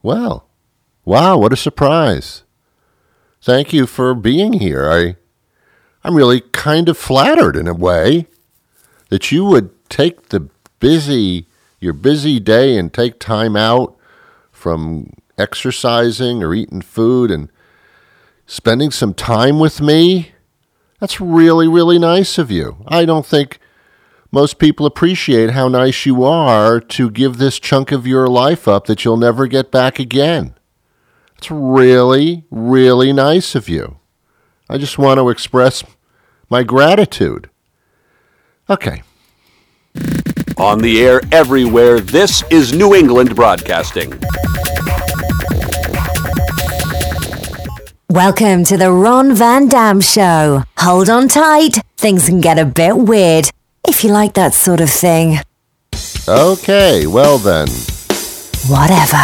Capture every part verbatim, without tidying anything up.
Well, wow, what a surprise. Thank you for being here. I, I'm really kind of flattered in a way that you would take the busy, your busy day and take time out from exercising or eating food and spending some time with me. That's really, really nice of you. I don't think most people appreciate how nice you are to give this chunk of your life up that you'll never get back again. It's really, really nice of you. I just want to express my gratitude. Okay. On the air everywhere, this is New England Broadcasting. Welcome to the Ron Van Dam Show. Hold on tight. Things can get a bit weird, if you like that sort of thing. Okay, well then. Whatever.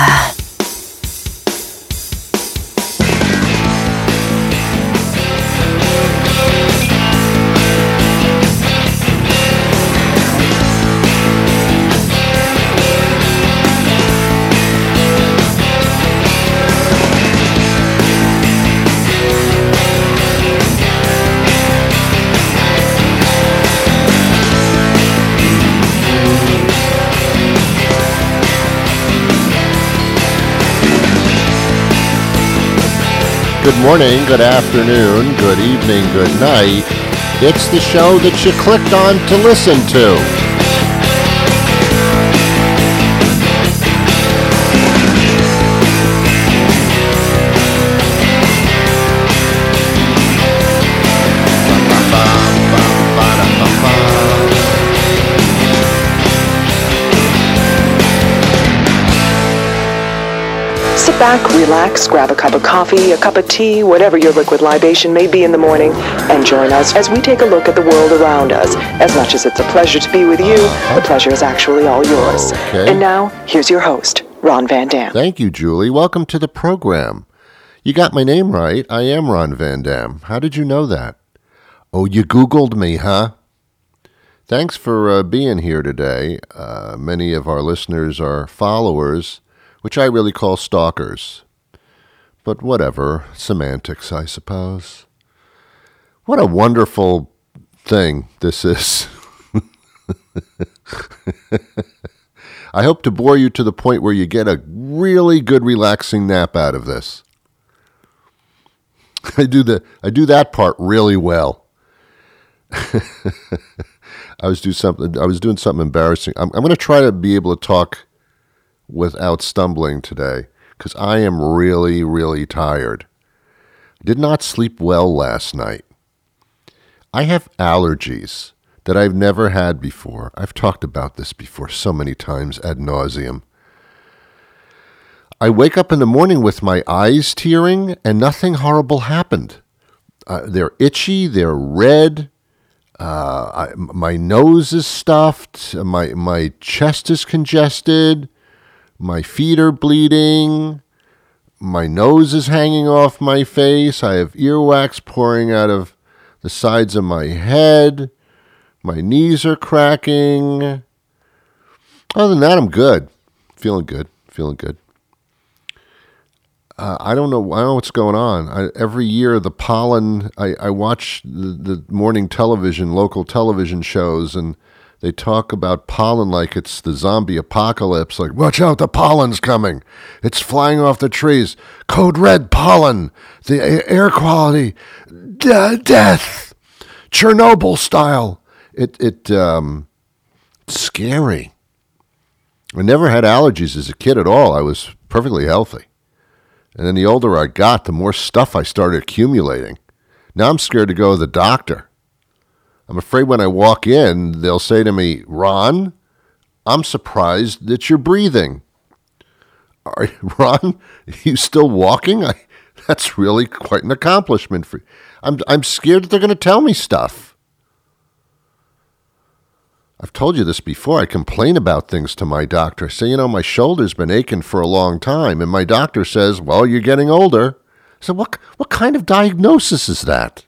Good morning, good afternoon, good evening, good night. It's the show that you clicked on to listen to. Sit back, relax, grab a cup of coffee, a cup of tea, whatever your liquid libation may be in the morning, and join us as we take a look at the world around us. As much as it's a pleasure to be with you, the pleasure is actually all yours. Okay. And now, here's your host, Ron Van Dam. Thank you, Julie. Welcome to the program. You got my name right. I am Ron Van Dam. How did you know that? Oh, you Googled me, huh? Thanks for uh, being here today. Uh, many of our listeners are followers, which I really call stalkers. But whatever, semantics, I suppose. What a wonderful thing this is. I hope to bore you to the point where you get a really good relaxing nap out of this. I do the I do that part really well. I was do something I was doing something embarrassing. I'm I'm going to try to be able to talk without stumbling today, because I am really, really tired. Did not sleep well last night. I have allergies that I've never had before. I've talked about this before so many times ad nauseum. I wake up in the morning with my eyes tearing, and nothing horrible happened. Uh, they're itchy, they're red, uh, I, my nose is stuffed, my my chest is congested, my feet are bleeding, my nose is hanging off my face, I have earwax pouring out of the sides of my head, my knees are cracking. Other than that, I'm good. Feeling good, feeling good. Uh, I don't know. I don't know what's going on. I, every year, the pollen. I, I watch the, the morning television, local television shows, and they talk about pollen like it's the zombie apocalypse. Like, watch out, the pollen's coming. It's flying off the trees. Code red pollen. The a- air quality. D- death. Chernobyl style. It it um, it's scary. I never had allergies as a kid at all. I was perfectly healthy. And then the older I got, the more stuff I started accumulating. Now I'm scared to go to the doctor. I'm afraid when I walk in, they'll say to me, Ron, I'm surprised that you're breathing. Are, Ron, are you still walking? I, that's really quite an accomplishment for you. I'm, I'm scared that they're going to tell me stuff. I've told you this before. I complain about things to my doctor. I say, you know, my shoulder's been aching for a long time. And my doctor says, well, you're getting older. I said, what, what kind of diagnosis is that?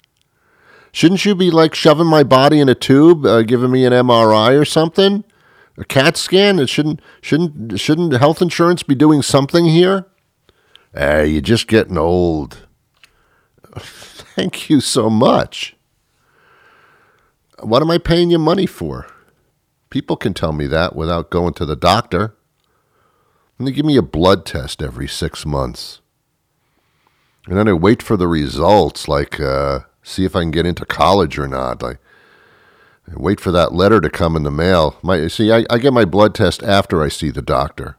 Shouldn't you be like shoving my body in a tube, uh, giving me an M R I or something? A CAT scan? It shouldn't shouldn't shouldn't health insurance be doing something here? Hey, you're just getting old. Thank you so much. What am I paying you money for? People can tell me that without going to the doctor. And they give me a blood test every six months. And then I wait for the results, like uh, see if I can get into college or not. I, I wait for that letter to come in the mail. My See, I, I get my blood test after I see the doctor.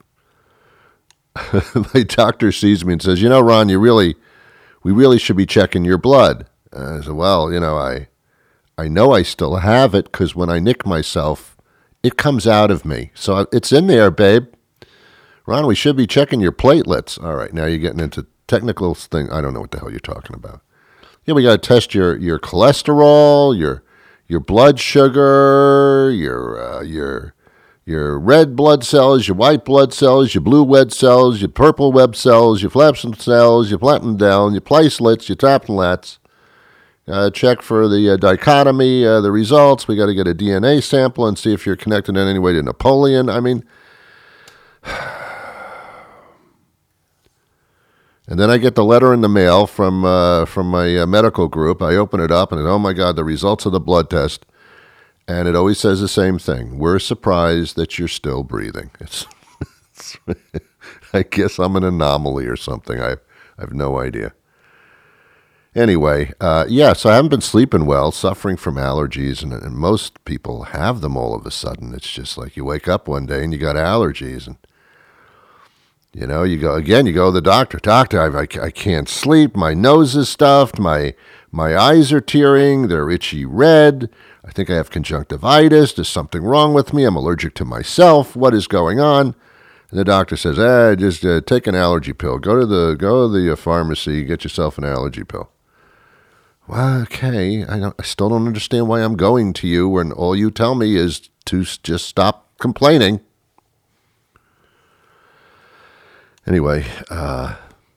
My doctor sees me and says, you know, Ron, you really, we really should be checking your blood. And I said, well, you know, I, I know I still have it because when I nick myself, it comes out of me. So it's in there, babe. Ron, we should be checking your platelets. All right, now you're getting into technical thing. I don't know what the hell you're talking about. Yeah, we got to test your, your cholesterol, your your blood sugar, your uh, your your red blood cells, your white blood cells, your blue red cells, your purple web cells, your flaxen cells, your platinum down, your platelets, your tapenlats. Uh, check for the uh, dichotomy, uh, the results. We got to get a D N A sample and see if you're connected in any way to Napoleon. I mean. And then I get the letter in the mail from uh, from my uh, medical group. I open it up, and oh my God, the results of the blood test. And it always says the same thing. We're surprised that you're still breathing. It's, it's I guess I'm an anomaly or something. I, I have no idea. Anyway, uh, yeah, so I haven't been sleeping well, suffering from allergies, and, and most people have them all of a sudden. It's just like you wake up one day and you got allergies, and you know, you go, again, you go to the doctor. Doctor, I, I, I can't sleep. My nose is stuffed. My my eyes are tearing. They're itchy red. I think I have conjunctivitis. There's something wrong with me. I'm allergic to myself. What is going on? And the doctor says, eh, just uh, take an allergy pill. Go to the go to the uh, pharmacy. Get yourself an allergy pill. Well, okay. I, don't, I still don't understand why I'm going to you when all you tell me is to just stop complaining. Anyway, uh,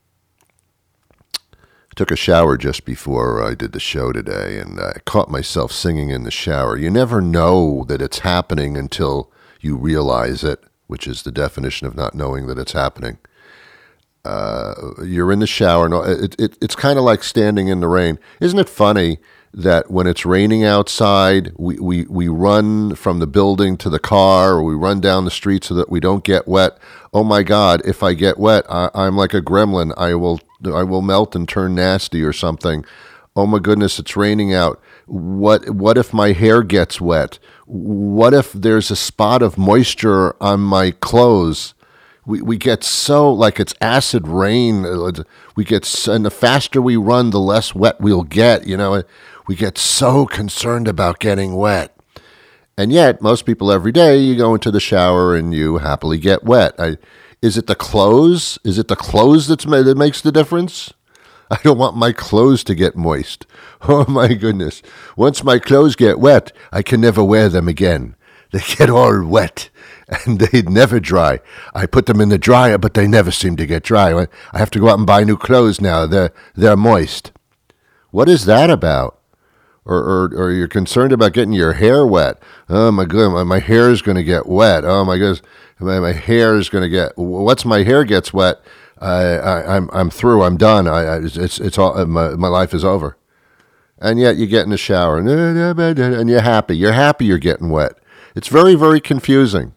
I took a shower just before I did the show today, and I caught myself singing in the shower. You never know that it's happening until you realize it, which is the definition of not knowing that it's happening. Uh, you're in the shower. No, it, it, it's kind of like standing in the rain. Isn't it funny that when it's raining outside, we, we, we run from the building to the car, or we run down the street so that we don't get wet? Oh my God, if I get wet, I, I'm like a gremlin. I will I will melt and turn nasty or something. Oh my goodness, it's raining out. What what if my hair gets wet? What if there's a spot of moisture on my clothes? We we get so, like it's acid rain. We get, and the faster we run, the less wet we'll get. You know, we get so concerned about getting wet. And yet, most people every day, you go into the shower and you happily get wet. I, is it the clothes? Is it the clothes that's ma- that makes the difference? I don't want my clothes to get moist. Oh my goodness. Once my clothes get wet, I can never wear them again. They get all wet and they never dry. I put them in the dryer, but they never seem to get dry. I have to go out and buy new clothes now. They're, they're moist. What is that about? Or, or or you're concerned about getting your hair wet. Oh my god, my, my hair is going to get wet. Oh my goodness, my, my hair is going to get. Once my hair gets wet, I, I, I'm I'm through. I'm done. I, I it's it's all my my life is over. And yet you get in the shower and you're happy. You're happy you're getting wet. It's very very confusing.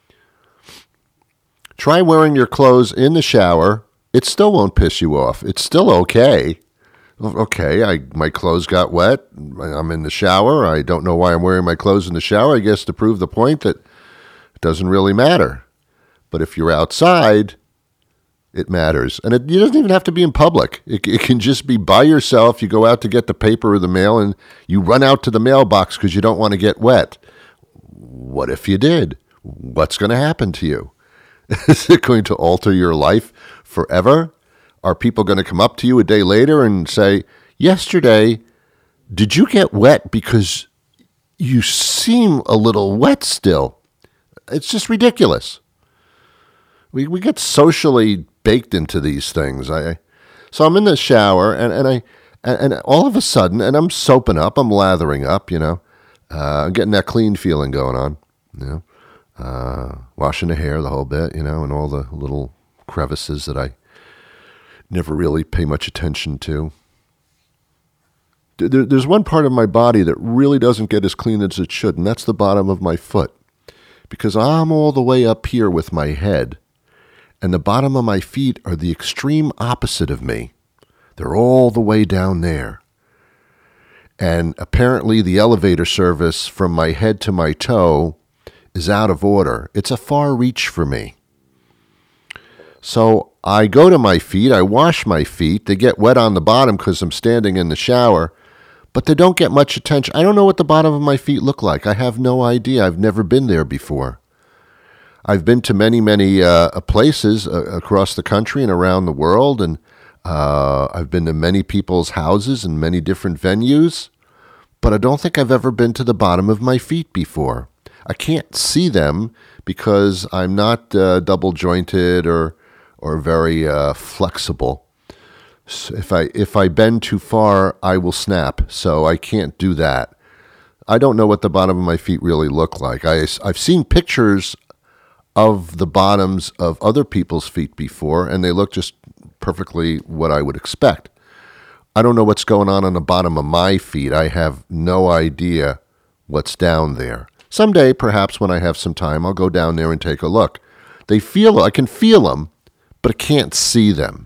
Try wearing your clothes in the shower. It still won't piss you off. It's still okay. Okay, I my clothes got wet. I'm in the shower. I don't know why I'm wearing my clothes in the shower. I guess to prove the point that it doesn't really matter. But if you're outside, it matters. And it, it doesn't even have to be in public. It, it can just be by yourself. You go out to get the paper or the mail, and you run out to the mailbox because you don't want to get wet. What if you did? What's going to happen to you? Is it going to alter your life forever? Are people going to come up to you a day later and say, yesterday, did you get wet because you seem a little wet still? It's just ridiculous. We we get socially baked into these things. I So I'm in the shower, and, and I and, and all of a sudden, and I'm soaping up, I'm lathering up, you know. Uh, I'm getting that clean feeling going on, you know. uh, washing the hair, the whole bit, you know, and all the little crevices that I never really pay much attention to. There, there's one part of my body that really doesn't get as clean as it should, and that's the bottom of my foot. Because I'm all the way up here with my head, and the bottom of my feet are the extreme opposite of me. They're all the way down there. And apparently the elevator service from my head to my toe is out of order. It's a far reach for me. So I go to my feet, I wash my feet, they get wet on the bottom because I'm standing in the shower, but they don't get much attention. I don't know what the bottom of my feet look like. I have no idea. I've never been there before. I've been to many, many uh, places uh, across the country and around the world, and uh, I've been to many people's houses and many different venues, but I don't think I've ever been to the bottom of my feet before. I can't see them because I'm not uh, double-jointed or or very uh, flexible. So if I if I bend too far, I will snap, so I can't do that. I don't know what the bottom of my feet really look like. I, I've seen pictures of the bottoms of other people's feet before, and they look just perfectly what I would expect. I don't know what's going on on the bottom of my feet. I have no idea what's down there. Someday, perhaps when I have some time, I'll go down there and take a look. They feel, I can feel them, but I can't see them.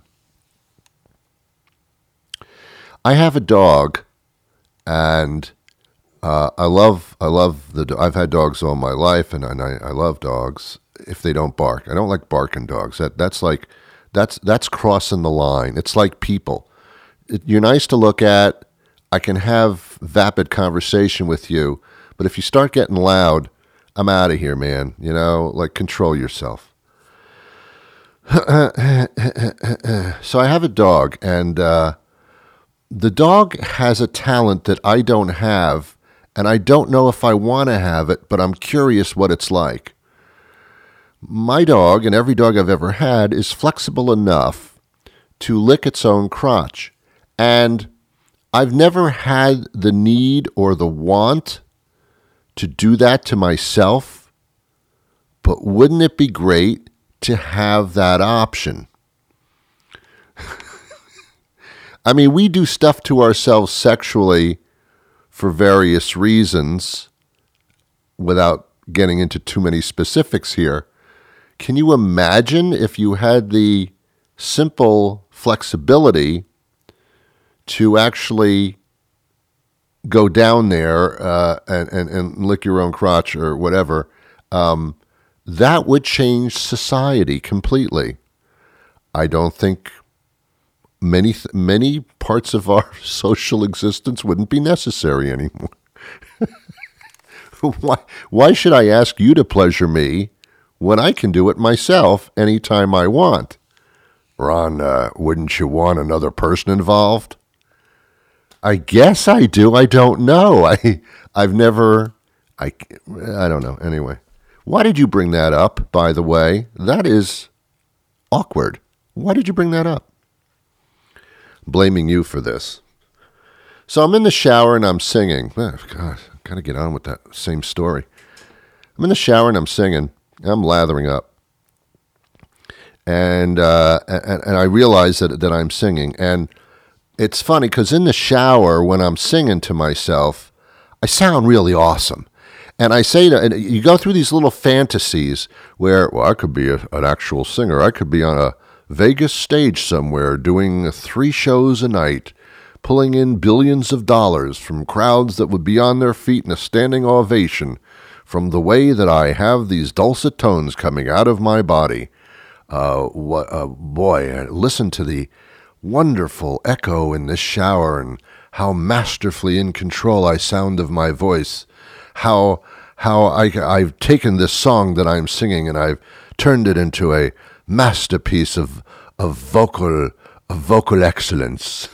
I have a dog, and uh, I love I love the. I've had dogs all my life, and, and I, I love dogs if they don't bark. I don't like barking dogs. That that's like that's that's crossing the line. It's like people. It, you're nice to look at. I can have vapid conversation with you, but if you start getting loud, I'm out of here, man. You know, like control yourself. So I have a dog, and uh, the dog has a talent that I don't have, and I don't know if I want to have it, but I'm curious what it's like. My dog, and every dog I've ever had, is flexible enough to lick its own crotch, and I've never had the need or the want to do that to myself, but wouldn't it be great to have that option? I mean, we do stuff to ourselves sexually for various reasons without getting into too many specifics here. Can you imagine if you had the simple flexibility to actually go down there uh, and, and, and lick your own crotch or whatever? Um, that would change society completely. I don't think many many parts of our social existence wouldn't be necessary anymore. why, why should I ask you to pleasure me when I can do it myself anytime I want? Ron, uh, wouldn't you want another person involved? I guess I do. I don't know. I, I've never, I, I don't know. Anyway. Why did you bring that up, by the way? That is awkward. Why did you bring that up? Blaming you for this. So I'm in the shower and I'm singing. Oh, God, I've got to get on with that same story. I'm in the shower and I'm singing. I'm lathering up. And uh, and, and I realize that, that I'm singing. And it's funny because in the shower, when I'm singing to myself, I sound really awesome. And I say to, and you go through these little fantasies where, well, I could be a, an actual singer. I could be on a Vegas stage somewhere doing three shows a night, pulling in billions of dollars from crowds that would be on their feet in a standing ovation from the way that I have these dulcet tones coming out of my body. Uh, what, uh, boy, listen to the wonderful echo in this shower and how masterfully in control I sound of my voice. How how I, I've taken this song that I'm singing and I've turned it into a masterpiece of of vocal of vocal excellence.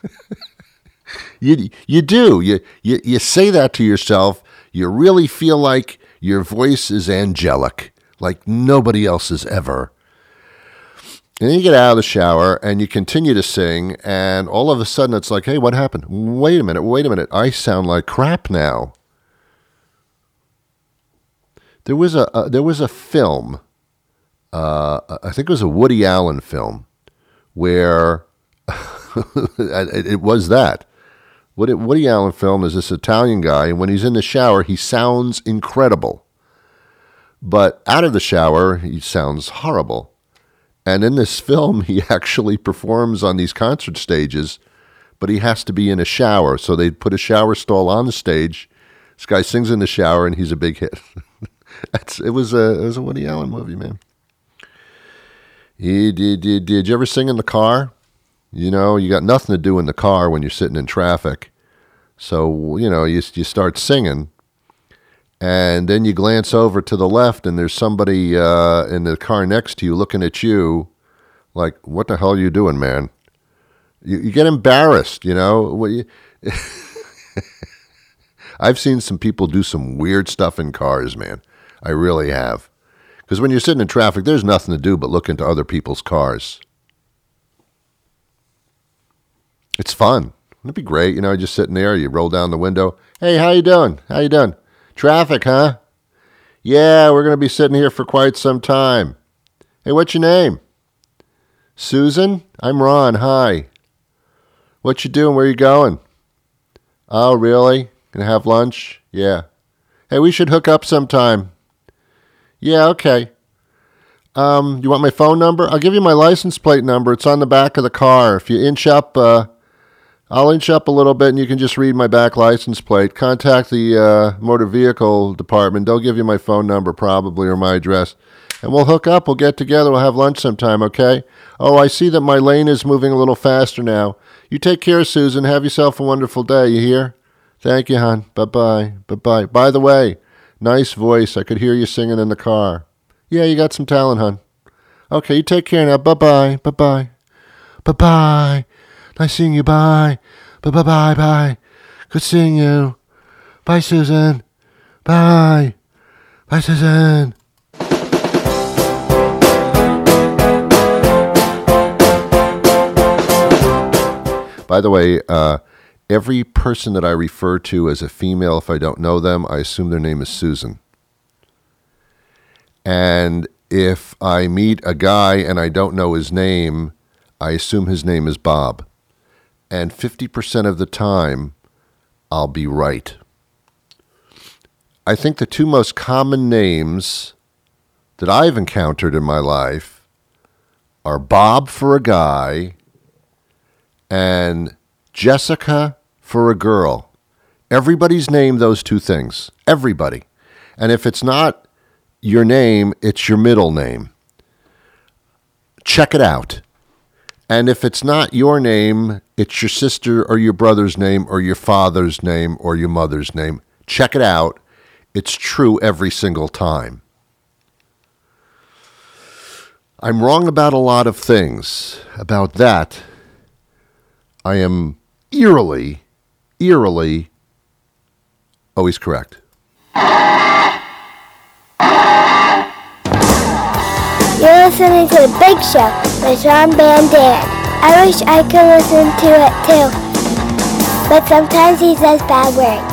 you you do you, you you say that to yourself. You really feel like your voice is angelic, like nobody else's ever. And then you get out of the shower and you continue to sing, and all of a sudden it's like, hey, what happened? Wait a minute, wait a minute. I sound like crap now. There was a, a there was a film, uh, I think it was a Woody Allen film, where it, it was that. Woody, Woody Allen film is this Italian guy, and when he's in the shower, he sounds incredible. But out of the shower, he sounds horrible. And in this film, he actually performs on these concert stages, but he has to be in a shower. So they put a shower stall on the stage. This guy sings in the shower, and he's a big hit. That's, it was a it was a Woody Allen movie, man. He, did, did, did you ever sing in the car? You know, you got nothing to do in the car when you're sitting in traffic. So, you know, you you start singing, and then you glance over to the left, and there's somebody uh, in the car next to you looking at you like, what the hell are you doing, man? You, you get embarrassed, you know. What you I've seen some people do some weird stuff in cars, man. I really have. Because when you're sitting in traffic, there's nothing to do but look into other people's cars. It's fun. It'd be great, you know, just sitting there, you roll down the window. Hey, how you doing? How you doing? Traffic, huh? Yeah, we're going to be sitting here for quite some time. Hey, what's your name? Susan? I'm Ron. Hi. What you doing? Where you going? Oh, really? Gonna have lunch? Yeah. Hey, we should hook up sometime. Yeah, okay. Um, you want my phone number? I'll give you my license plate number. It's on the back of the car. If you inch up, uh, I'll inch up a little bit and you can just read my back license plate. Contact the uh, motor vehicle department. They'll give you my phone number probably or my address. And we'll hook up. We'll get together. We'll have lunch sometime, okay? Oh, I see that my lane is moving a little faster now. You take care, Susan. Have yourself a wonderful day. You hear? Thank you, hon. Bye-bye. Bye-bye. By the way, nice voice. I could hear you singing in the car. Yeah, you got some talent, hon. Okay, you take care now. Bye-bye. Bye-bye. Bye-bye. Nice seeing you. Bye. Bye-bye. Bye. Good seeing you. Bye, Susan. Bye. Bye, Susan. By the way, uh, every person that I refer to as a female, if I don't know them, I assume their name is Susan. And if I meet a guy and I don't know his name, I assume his name is Bob. And fifty percent of the time, I'll be right. I think the two most common names that I've encountered in my life are Bob for a guy and Jessica for a girl. Everybody's named those two things. Everybody. And if it's not your name, it's your middle name. Check it out. And if it's not your name, it's your sister or your brother's name or your father's name or your mother's name. Check it out. It's true every single time. I'm wrong about a lot of things. About that, I am eerily, eerily always correct. You're listening to The Big Show with Sean Van Dan. I wish I could listen to it too, but sometimes he says bad words.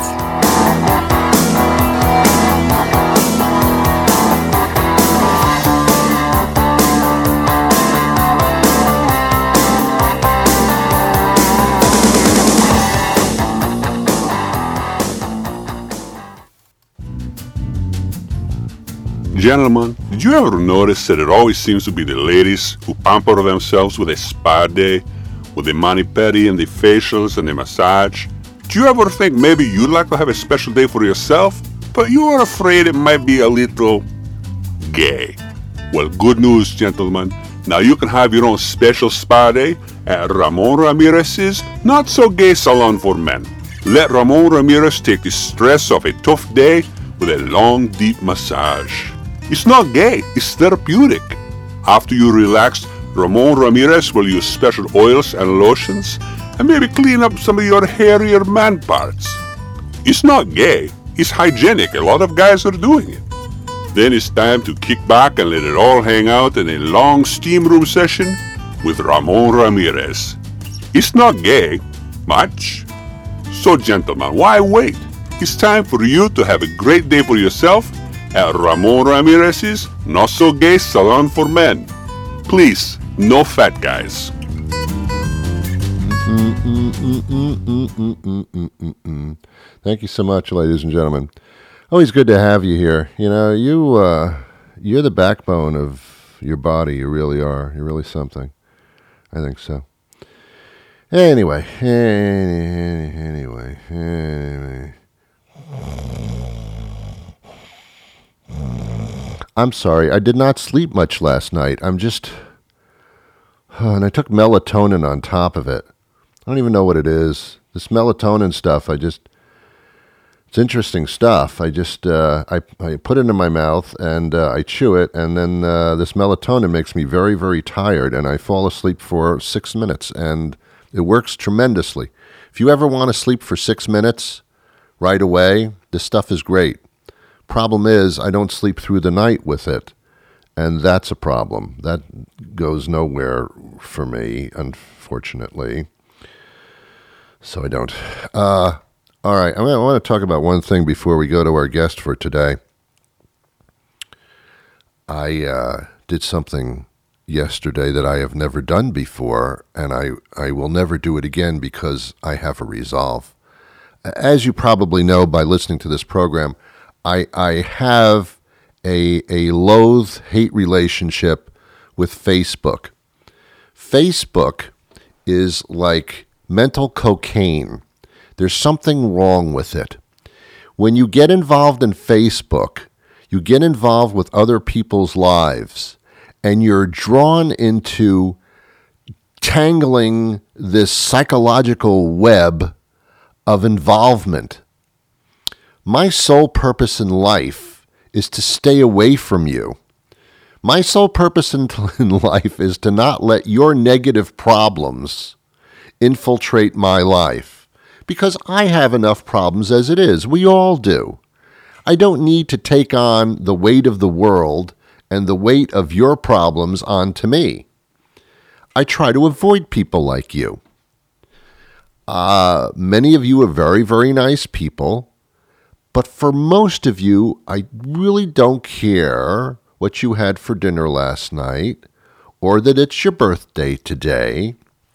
Gentlemen, did you ever notice that it always seems to be the ladies who pamper themselves with a spa day, with the mani-pedi and the facials and the massage? Do you ever think maybe you'd like to have a special day for yourself, but you are afraid it might be a little gay? Well, good news, gentlemen. Now you can have your own special spa day at Ramon Ramirez's Not So Gay Salon for Men. Let Ramon Ramirez take the stress of a tough day with a long, deep massage. It's not gay, it's therapeutic. After you relax, Ramon Ramirez will use special oils and lotions and maybe clean up some of your hairier man parts. It's not gay, it's hygienic. A lot of guys are doing it. Then it's time to kick back and let it all hang out in a long steam room session with Ramon Ramirez. It's not gay, much. So gentlemen, why wait? It's time for you to have a great day for yourself at Ramon Ramirez's Not So Gay Salon for Men. Please, no fat guys. Thank you so much, ladies and gentlemen. Always good to have you here. You know, you, uh, you're the backbone of your body. You really are. You're really something. I think so. Anyway, anyway, anyway. I'm sorry. I did not sleep much last night. I'm just... Oh, and I took melatonin on top of it. I don't even know what it is. This melatonin stuff, I just... It's interesting stuff. I just... Uh, I, I put it in my mouth, and uh, I chew it, and then uh, this melatonin makes me very, very tired, and I fall asleep for six minutes, and it works tremendously. If you ever want to sleep for six minutes right away, this stuff is great. Problem is, I don't sleep through the night with it, and that's a problem. That goes nowhere for me, unfortunately. So I don't. Uh, all right, I want to talk about one thing before we go to our guest for today. I uh, did something yesterday that I have never done before, and I, I will never do it again because I have a resolve. As you probably know by listening to this program, I I have a a loathe-hate relationship with Facebook. Facebook is like mental cocaine. There's something wrong with it. When you get involved in Facebook, you get involved with other people's lives, and you're drawn into tangling this psychological web of involvement. My sole purpose in life is to stay away from you. My sole purpose in, in life is to not let your negative problems infiltrate my life, because I have enough problems as it is. We all do. I don't need to take on the weight of the world and the weight of your problems onto me. I try to avoid people like you. Uh, many of you are very, very nice people. But for most of you, I really don't care what you had for dinner last night, or that it's your birthday today,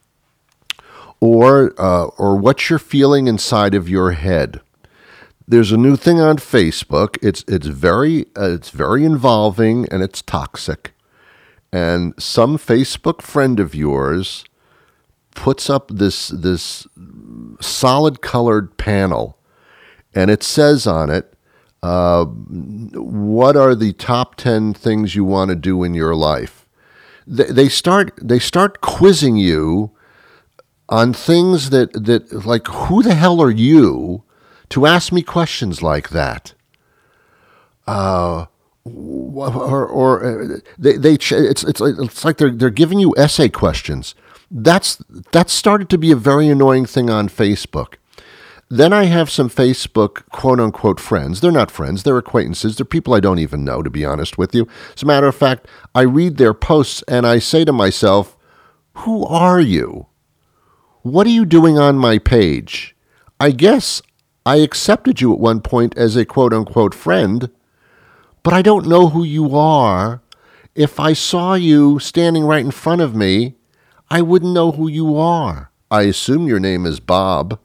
or uh, or what you're feeling inside of your head. There's a new thing on Facebook. It's it's very uh, it's very involving, and it's toxic. And some Facebook friend of yours puts up this this solid colored panel. And it says on it, uh, what are the top ten things you want to do in your life? They, they start they start quizzing you on things that, that, like, who the hell are you to ask me questions like that? Uh, or or they they it's it's it's like they're they're giving you essay questions. That's that's started to be a very annoying thing on Facebook. Then I have some Facebook quote-unquote friends. They're not friends. They're acquaintances. They're people I don't even know, to be honest with you. As a matter of fact, I read their posts and I say to myself, who are you? What are you doing on my page? I guess I accepted you at one point as a quote-unquote friend, but I don't know who you are. If I saw you standing right in front of me, I wouldn't know who you are. I assume your name is Bob.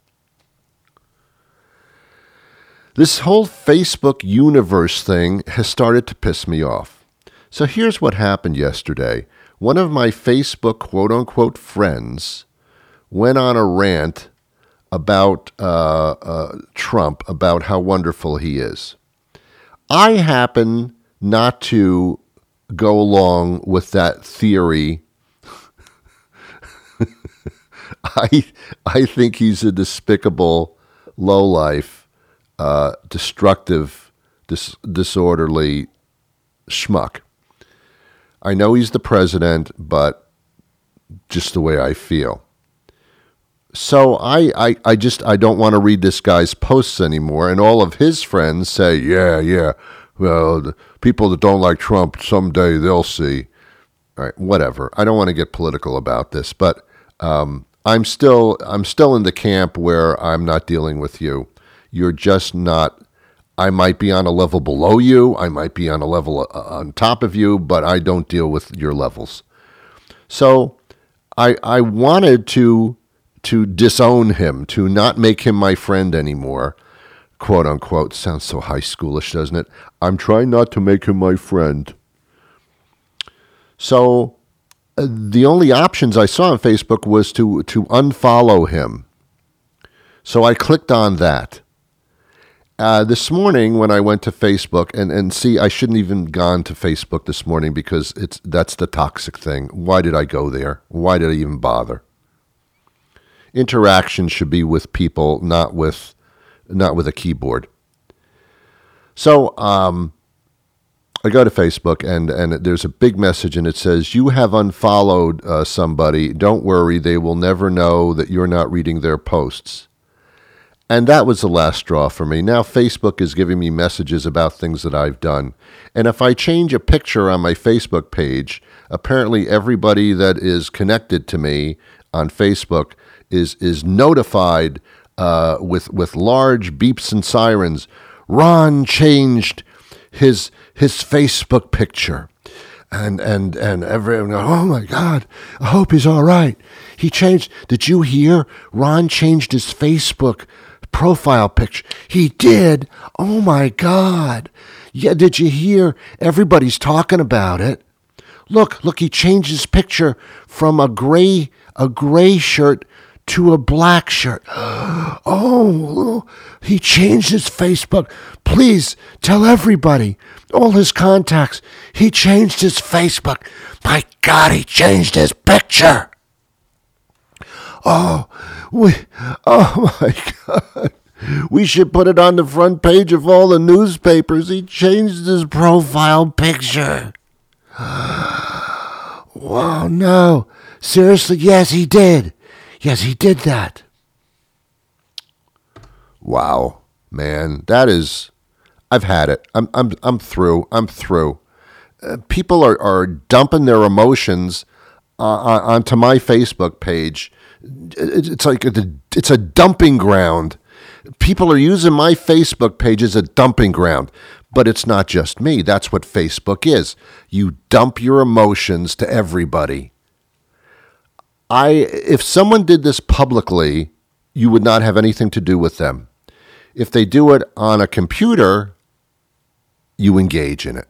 This whole Facebook universe thing has started to piss me off. So here's what happened yesterday. One of my Facebook quote-unquote friends went on a rant about uh, uh, Trump, about how wonderful he is. I happen not to go along with that theory. I I think he's a despicable lowlife. Uh, destructive, dis- disorderly schmuck. I know he's the president, but just the way I feel. So I, I, I just, I don't want to read this guy's posts anymore. And all of his friends say, yeah, yeah, well, the people that don't like Trump, someday they'll see. All right, whatever. I don't want to get political about this, but um, I'm still, I'm still in the camp where I'm not dealing with you. You're just not I might be on a level below you. I might be on a level uh, on top of you, but I don't deal with your levels. So I I wanted to to disown him, to not make him my friend anymore, quote unquote. Sounds so high schoolish, doesn't it? I'm trying not to make him my friend. So uh, the only options I saw on Facebook was to to unfollow him. So I clicked on that. Uh, this morning when I went to Facebook, and, and see, I shouldn't even gone to Facebook this morning because it's that's the toxic thing. Why did I go there? Why did I even bother? Interaction should be with people, not with not with a keyboard. So um, I go to Facebook, and, and there's a big message, and it says, you have unfollowed uh, somebody. Don't worry, they will never know that you're not reading their posts. And that was the last straw for me. Now Facebook is giving me messages about things that I've done. And if I change a picture on my Facebook page, apparently everybody that is connected to me on Facebook is is notified uh, with with large beeps and sirens. Ron changed his his Facebook picture. And and and everyone, oh my God, I hope he's all right. He changed. Did you hear? Ron changed his Facebook profile picture. He did. Oh my God. Yeah, did you hear? Everybody's talking about it. Look, look, he changed his picture from a gray a gray shirt to a black shirt. Oh, he changed his Facebook. Please tell everybody, all his contacts, he changed his Facebook. My God, he changed his picture. Oh, we, oh my God. We should put it on the front page of all the newspapers. He changed his profile picture. Wow, no. Seriously, yes, he did. Yes, he did that. Wow, man, that is, I've had it. I'm I'm I'm through. I'm through. Uh, people are, are dumping their emotions uh, onto my Facebook page. It's like a, it's a dumping ground. People are using my Facebook page as a dumping ground, but it's not just me. That's what Facebook is. You dump your emotions to everybody. I, if someone did this publicly, you would not have anything to do with them. If they do it on a computer, you engage in it.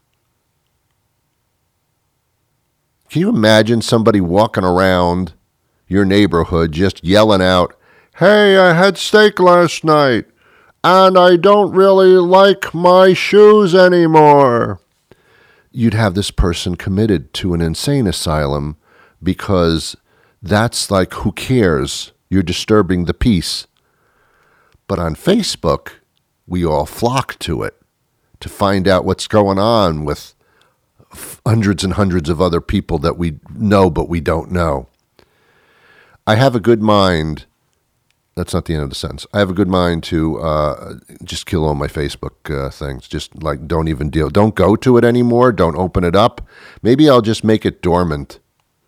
Can you imagine somebody walking around your neighborhood just yelling out, hey, I had steak last night, and I don't really like my shoes anymore? You'd have this person committed to an insane asylum because that's like, who cares? You're disturbing the peace. But on Facebook, we all flock to it to find out what's going on with hundreds and hundreds of other people that we know but we don't know. I have a good mind. That's not the end of the sentence. I have a good mind to uh, just kill all my Facebook uh, things. Just like, don't even deal. Don't go to it anymore. Don't open it up. Maybe I'll just make it dormant.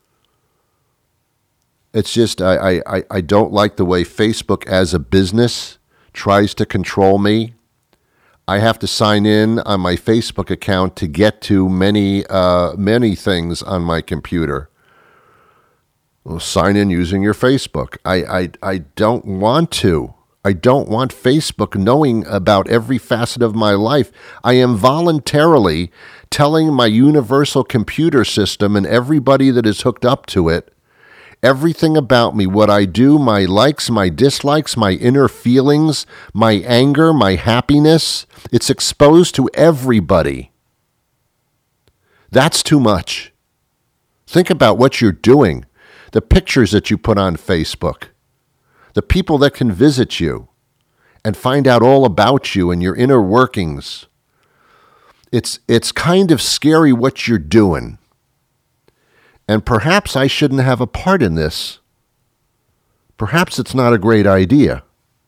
It's just, I, I, I don't like the way Facebook as a business tries to control me. I have to sign in on my Facebook account to get to many, uh, many things on my computer. Well, sign in using your Facebook. I, I, I don't want to. I don't want Facebook knowing about every facet of my life. I am voluntarily telling my universal computer system and everybody that is hooked up to it everything about me, what I do, my likes, my dislikes, my inner feelings, my anger, my happiness. It's exposed to everybody. That's too much. Think about what you're doing, the pictures that you put on Facebook, the people that can visit you and find out all about you and your inner workings. It's it's kind of scary what you're doing. And perhaps I shouldn't have a part in this. Perhaps it's not a great idea.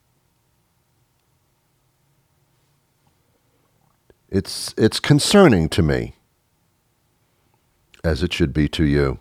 It's it's concerning to me, as it should be to you.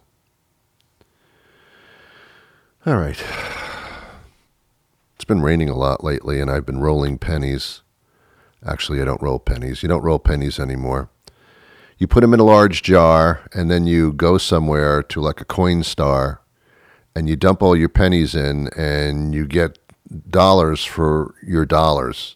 All right. It's been raining a lot lately, and I've been rolling pennies. Actually, I don't roll pennies. You don't roll pennies anymore. You put them in a large jar, and then you go somewhere to like a Coinstar, and you dump all your pennies in, and you get dollars for your dollars.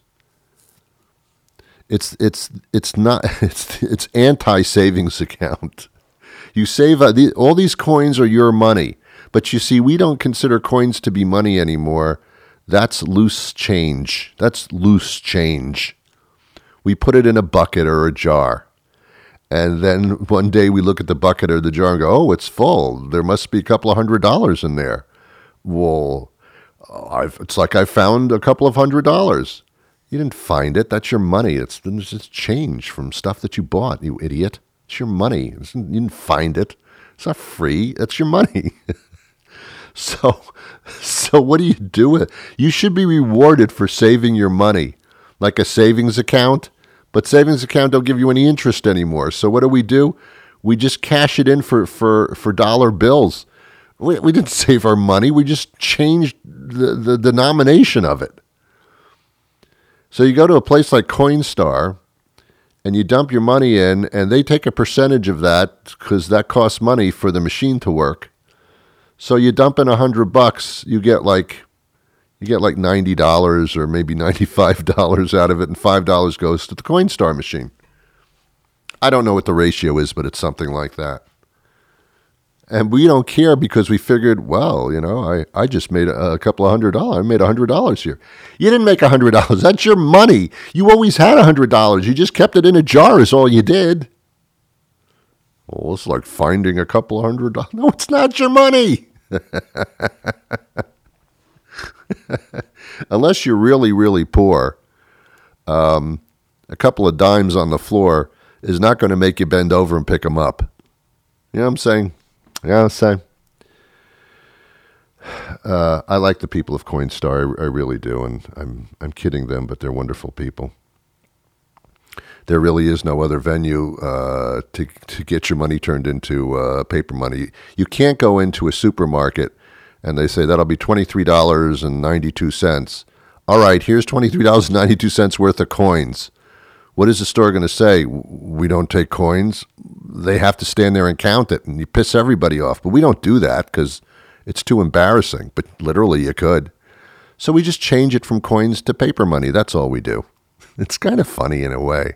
It's it's it's not it's it's anti-savings account. You save uh, the, all these coins are your money, but you see, we don't consider coins to be money anymore. That's loose change. That's loose change. We put it in a bucket or a jar. And then one day we look at the bucket or the jar and go, oh, it's full. There must be a couple of hundred dollars in there. Well, I've, it's like I found a couple of hundred dollars. You didn't find it. That's your money. It's, it's just change from stuff that you bought, you idiot. It's your money. It's, you didn't find it. It's not free. It's your money. so, so what do you do with it? You should be rewarded for saving your money, like a savings account. But savings account don't give you any interest anymore. So what do we do? We just cash it in for, for, for dollar bills. We, we didn't save our money. We just changed the, the denomination of it. So you go to a place like Coinstar, and you dump your money in, and they take a percentage of that because that costs money for the machine to work. So you dump in a hundred bucks, you get like you get like ninety dollars or maybe ninety-five dollars out of it, and five dollars goes to the Coinstar machine. I don't know what the ratio is, but it's something like that. And we don't care because we figured, well, you know, I, I just made a, a couple of hundred dollars. I made a hundred dollars here. You didn't make a hundred dollars. That's your money. You always had a hundred dollars. You just kept it in a jar is all you did. Well, it's like finding a couple of hundred dollars. No, it's not your money. Unless you're really, really poor, um, a couple of dimes on the floor is not going to make you bend over and pick them up. You know what I'm saying? You know what I'm saying? Uh, I like the people of Coinstar. I, I really do, and I'm I'm kidding them, but they're wonderful people. There really is no other venue uh, to to get your money turned into uh, paper money. You can't go into a supermarket and they say that'll be twenty-three dollars and ninety-two cents. All right, here's twenty-three dollars and ninety-two cents worth of coins. What is the store going to say? We don't take coins. They have to stand there and count it, and you piss everybody off. But we don't do that because it's too embarrassing. But literally, you could. So we just change it from coins to paper money. That's all we do. It's kind of funny in a way.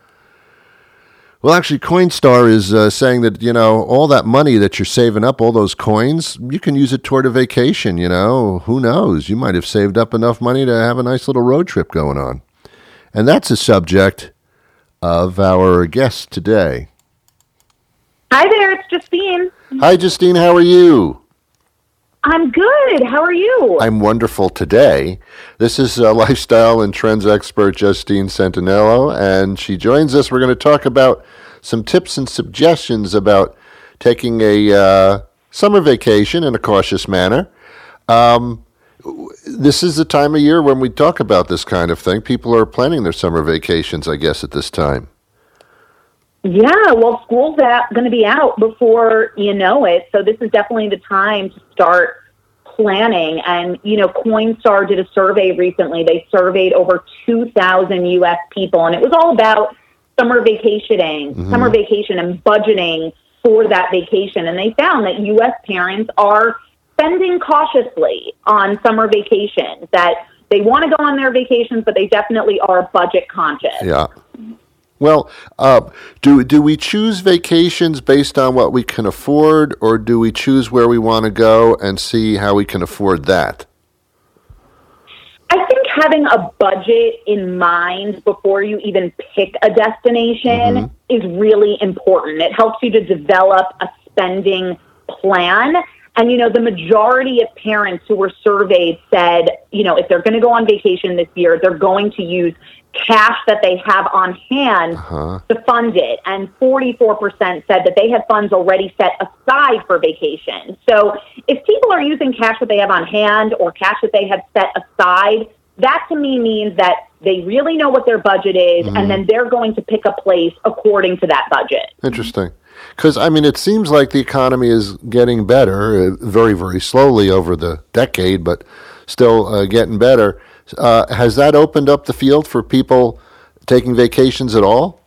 Well, actually, Coinstar is uh, saying that, you know, all that money that you're saving up, all those coins, you can use it toward a vacation, you know. Who knows? You might have saved up enough money to have a nice little road trip going on. And that's the subject of our guest today. Hi there, it's Justine. Hi, Justine. How are you? I'm good. How are you? I'm wonderful today. This is uh, lifestyle and trends expert Justine Centinello, and she joins us. We're going to talk about some tips and suggestions about taking a uh, summer vacation in a cautious manner. Um, this is the time of year when we talk about this kind of thing. People are planning their summer vacations, I guess, at this time. Yeah, well, school's going to be out before you know it, so this is definitely the time to start planning. And, you know, Coinstar did a survey recently. They surveyed over two thousand U S people, and it was all about summer vacationing, mm-hmm. summer vacation and budgeting for that vacation. And they found that U S parents are spending cautiously on summer vacations, that they want to go on their vacations, but they definitely are budget conscious. Yeah. Well, uh, do do we choose vacations based on what we can afford, or do we choose where we want to go and see how we can afford that? I think having a budget in mind before you even pick a destination mm-hmm. is really important. It helps you to develop a spending plan. And, you know, the majority of parents who were surveyed said, you know, if they're going to go on vacation this year, they're going to use cash that they have on hand uh-huh. to fund it. And forty-four percent said that they had funds already set aside for vacation. So if people are using cash that they have on hand or cash that they have set aside, that to me means that they really know what their budget is, mm-hmm. and then they're going to pick a place according to that budget. Interesting. Because, I mean, it seems like the economy is getting better, uh, very, very slowly over the decade, but still uh, getting better. Uh, has that opened up the field for people taking vacations at all?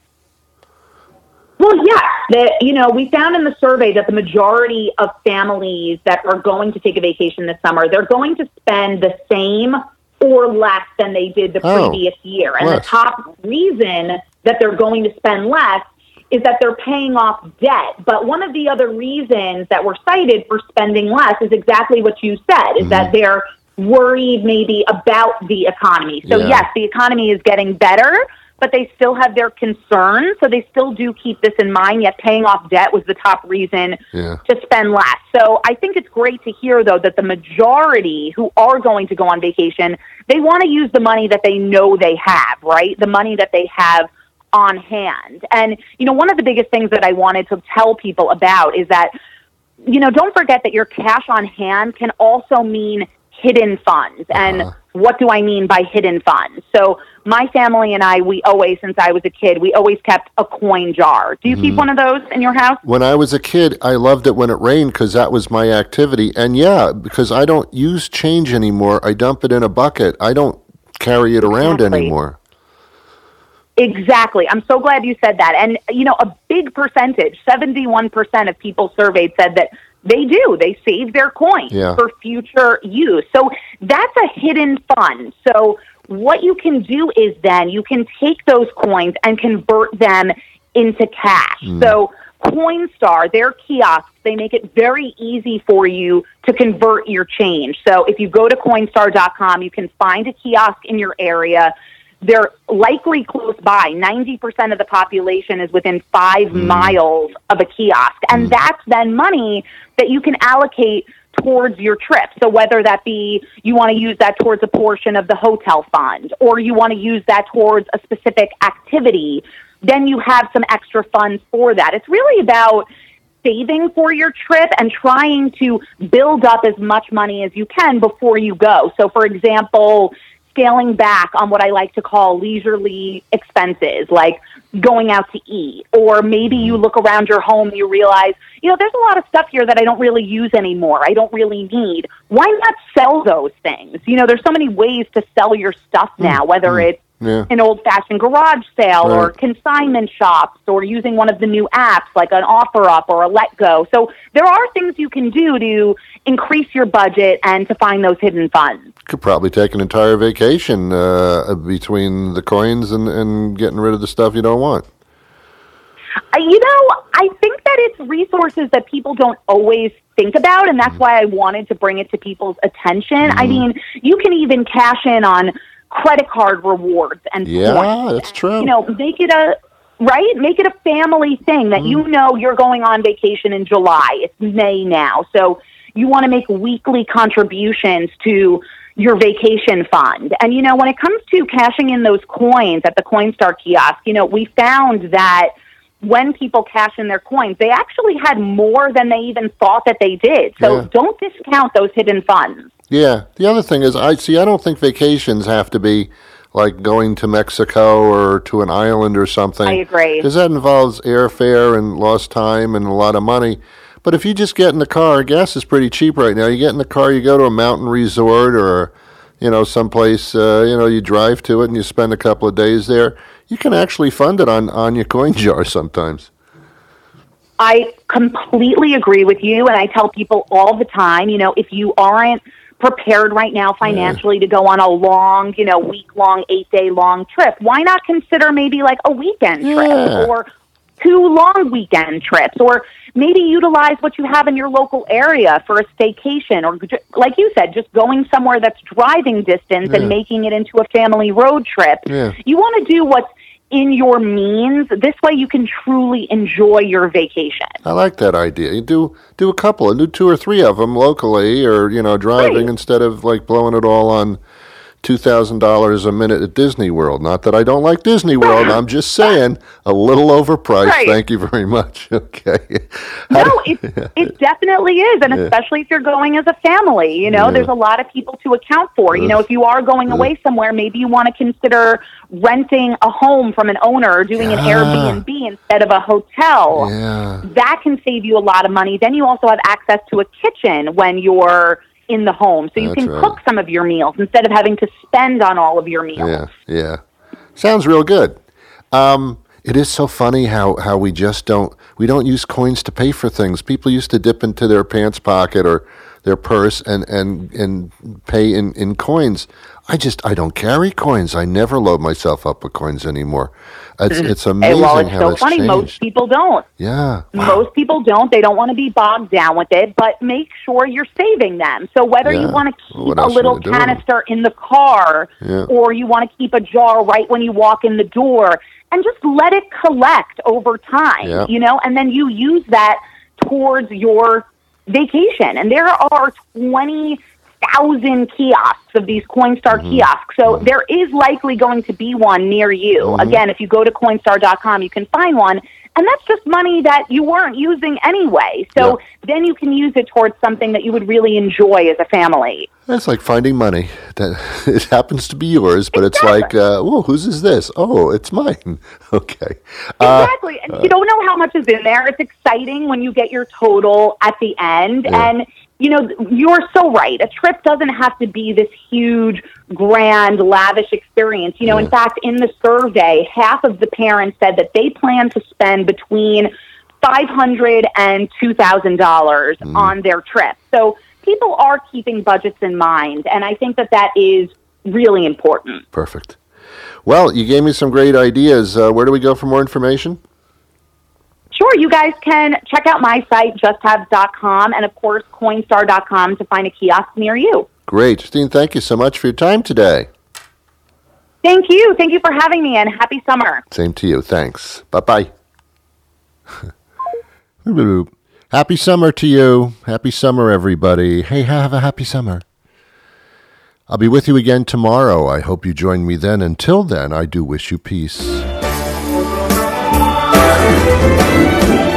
Well, yeah. The, you know, we found in the survey that the majority of families that are going to take a vacation this summer, they're going to spend the same or less than they did the Oh, previous year. And less. the top reason that they're going to spend less is that they're paying off debt. But one of the other reasons that were cited for spending less is exactly what you said, is Mm-hmm. that they're worried maybe about the economy. So Yeah. yes, the economy is getting better, but they still have their concerns. So they still do keep this in mind, yet paying off debt was the top reason Yeah. to spend less. So I think it's great to hear, though, that the majority who are going to go on vacation, they want to use the money that they know they have, right? The money that they have on hand. And, you know, one of the biggest things that I wanted to tell people about is that, you know, don't forget that your cash on hand can also mean hidden funds. And Uh-huh. what do I mean by hidden funds? So my family and I, we always, since I was a kid, we always kept a coin jar. Do you keep one of those in your house? When I was a kid, I loved it when it rained because that was my activity. And yeah, because I don't use change anymore. I dump it in a bucket. I don't carry it around Exactly. anymore. Exactly. I'm so glad you said that. And, you know, a big percentage, seventy-one percent of people surveyed said that they do. They save their coins Yeah. for future use. So that's a hidden fund. So what you can do is then you can take those coins and convert them into cash. So Coinstar, their kiosks, they make it very easy for you to convert your change. So if you go to coinstar dot com, you can find a kiosk in your area. They're likely close by. ninety percent of the population is within five miles of a kiosk. And that's then money that you can allocate towards your trip. So whether that be you want to use that towards a portion of the hotel fund, or you want to use that towards a specific activity, then you have some extra funds for that. It's really about saving for your trip and trying to build up as much money as you can before you go. So for example, scaling back on what I like to call leisurely expenses, like going out to eat, or maybe you look around your home and you realize, you know, there's a lot of stuff here that I don't really use anymore. I don't really need. Why not sell those things? You know, there's so many ways to sell your stuff now, whether it's Yeah. an old-fashioned garage sale or Right. consignment shops or using one of the new apps like an OfferUp or a LetGo. So there are things you can do to increase your budget and to find those hidden funds. Could probably take an entire vacation uh, between the coins and, and getting rid of the stuff you don't want. Uh, You know, I think that it's resources that people don't always think about, and that's why I wanted to bring it to people's attention. I mean, you can even cash in on credit card rewards and Yeah, points. that's true. You know, make it a right, make it a family thing that you know you're going on vacation in July. It's May now, so you want to make weekly contributions to your vacation fund. And you know, when it comes to cashing in those coins at the Coinstar kiosk, you know, we found that when people cash in their coins, they actually had more than they even thought that they did. So Yeah. don't discount those hidden funds. Yeah. The other thing is, I see. I don't think vacations have to be like going to Mexico or to an island or something. I agree. Because that involves airfare and lost time and a lot of money. But if you just get in the car, gas is pretty cheap right now. You get in the car, you go to a mountain resort or, you know, someplace, uh, you know, you drive to it and you spend a couple of days there. You can actually fund it on, on your coin jar sometimes. I completely agree with you, and I tell people all the time, you know, if you aren't prepared right now financially to go on a long, you know, week-long, eight-day-long trip, why not consider maybe like a weekend Yeah. trip or two long weekend trips, or maybe utilize what you have in your local area for a staycation, or ju- like you said, just going somewhere that's driving distance Yeah. and making it into a family road trip. Yeah. You want to do what's in your means. This way you can truly enjoy your vacation. I like that idea. You do do a couple, do two or three of them locally, or you know, driving Right. instead of like blowing it all on two thousand dollars a minute at Disney World. Not that I don't like Disney World. I'm just saying a little overpriced. Right. Thank you very much. Okay. How No, do- it, it definitely is, and especially if you're going as a family. You know, Yeah. there's a lot of people to account for. You know, if you are going away somewhere, maybe you want to consider renting a home from an owner or doing an Yeah. Airbnb instead of a hotel. Yeah. That can save you a lot of money. Then you also have access to a kitchen when you're in the home, so you That's can right. cook some of your meals instead of having to spend on all of your meals. Yeah. Yeah. Sounds real good. Um, it is so funny how, how we just don't we don't use coins to pay for things. People used to dip into their pants pocket or their purse and, and, and pay in, in coins. I just I don't carry coins. I never load myself up with coins anymore. It's it's amazing hey, well, it's how so that's funny. changed. Most people don't. Yeah. Wow. Most people don't. They don't want to be bogged down with it, but make sure you're saving them. So whether Yeah. you want to Well, keep what a else are little you gonna do? canister in the car Yeah. or you want to keep a jar right when you walk in the door and just let it collect over time, Yeah. you know, and then you use that towards your vacation. And there are twenty thousand kiosks of these Coinstar Mm-hmm. kiosks. So there is likely going to be one near you. Mm-hmm. Again, if you go to Coinstar dot com, you can find one. And that's just money that you weren't using anyway. So Yeah. then you can use it towards something that you would really enjoy as a family. It's like finding money. That it happens to be yours, but it's Exactly. like, uh, whoa, whose is this? Oh, it's mine. Okay. Uh, Exactly. And you don't know how much is in there. It's exciting when you get your total at the end. Yeah. And, you know, you're so right. A trip doesn't have to be this huge, grand, lavish experience. You know, in fact, in the survey, half of the parents said that they plan to spend between five hundred dollars and two thousand dollars Mm. on their trip. So people are keeping budgets in mind. And I think that that is really important. Perfect. Well, you gave me some great ideas. Uh, where do we go for more information? Sure, you guys can check out my site, just habs dot com, and of course, Coinstar dot com to find a kiosk near you. Great. Justine, thank you so much for your time today. Thank you. Thank you for having me, and happy summer. Same to you. Thanks. Bye-bye. Happy summer to you. Happy summer, everybody. Hey, have a happy summer. I'll be with you again tomorrow. I hope you join me then. Until then, I do wish you peace.